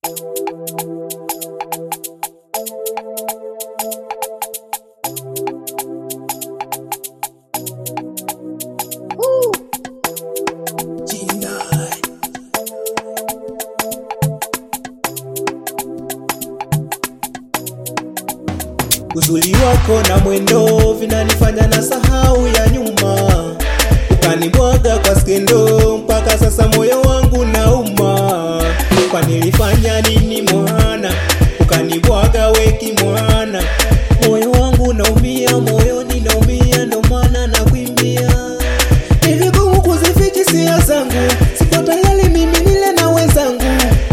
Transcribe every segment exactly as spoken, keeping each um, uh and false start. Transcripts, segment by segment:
Uzuri wako na mwendo vinanifanya na sahau ya nyuma. Ukanibwaga kwa skendo mpaka sasa moyo wangu nauma. Kwa nilifanya nini mwana? Ukanibwaga weki mwana. Moyo wangu naumia, moyoni naumia, ndo maana nakuimbia. Ni vigumu kuzificha hisia zangu, siko tayari mimi nile na wenzangu.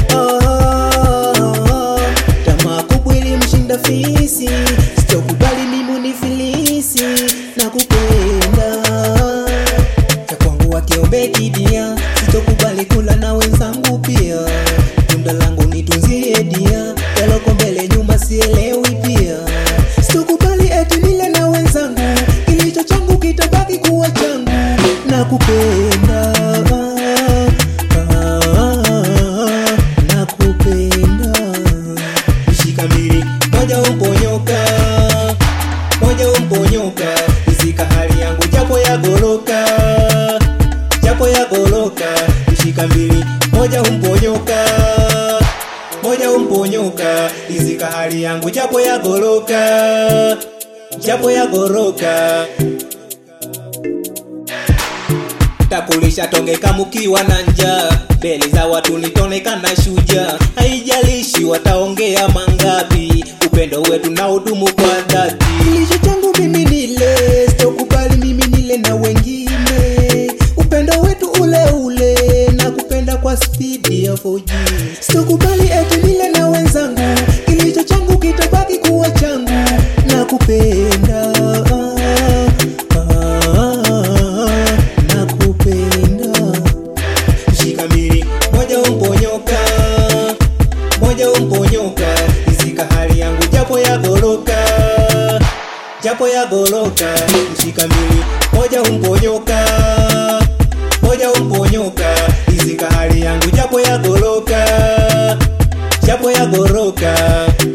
Ah, tamaa kubwa ilimshinda fisi, sitokubali mimi unifilisi. Nakupenda cha kwangu wakiombe kidia, sitokubali kula na wenzangu pia. Tunda langu nitunzie dia, yaloko mbele nyuma sielewi pia. Sitokubali eti nile na wenzangu, kilicho changu kitabaki kuwa changu. Nakupenda, nakupenda. Mshika mbili, moja umponyoka, moja umponyoka. Izika hali yangu japo ya goloka, japo ya goloka. Mshika mbili, moja umponyoka, moja umponyoka. Izika hali yangu japo ya goloka, japo ya goloka. Takulisha tonge kamukiwa na njaa, mbele za watu nitonekana shujaa. Haijalishi wataongea mangapi, upendo wetu na udumu kwa dhati. Kilicho changu mimi nile, sitokubali mimi nile na wengine. Upendo wetu ule ule, nakupenda kwa speed ya four G. Sitokubali eti nile na wenzangu, kilicho changu kitabaki kuwa changu. Nakupenda, moja umponyoka. Izika hali yangu japo ya goloka, japo ya goloka. Mshika mbili, moja umponyoka, moja umponyoka. Izika hali yangu japo ya goloka, japo ya goloka.